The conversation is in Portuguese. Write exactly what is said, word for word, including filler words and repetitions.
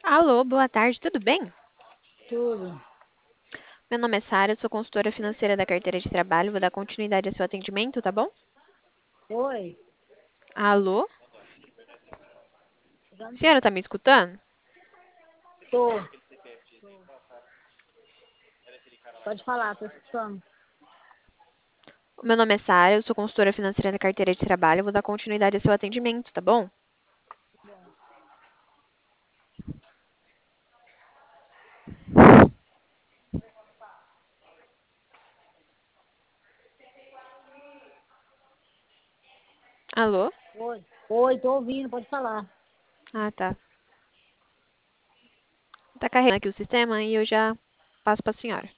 Alô, boa tarde, tudo bem? Tudo. Meu nome é Sara, eu sou consultora financeira da carteira de trabalho. Vou dar continuidade ao seu atendimento, tá bom? Oi. Alô? Chegando? Senhora, tá me escutando? Tô. Pode falar, tô escutando. Meu nome é Sara, eu sou consultora financeira da carteira de trabalho. Vou dar continuidade ao seu atendimento, tá bom? Bom. Alô? Oi. Oi, tô ouvindo, pode falar. Ah, tá. Tá carregando aqui o sistema e eu já passo pra senhora.